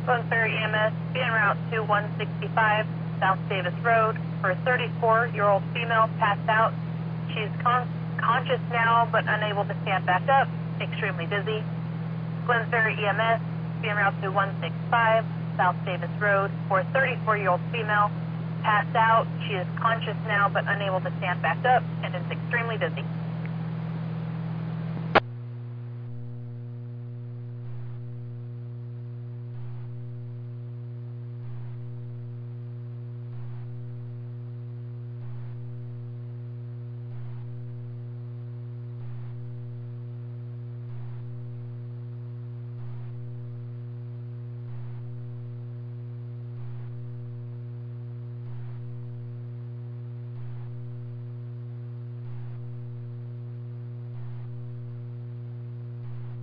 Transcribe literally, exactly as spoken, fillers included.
Glen Ferry E M S, be en route to one sixty-five South Davis Road for a thirty-four-year-old female passed out. She's con conscious now but unable to stand back up, extremely dizzy. Glen Ferry E M S, be en route to one sixty-five South Davis Road for a thirty-four-year-old female passed out. She is conscious now but unable to stand back up and is extremely dizzy.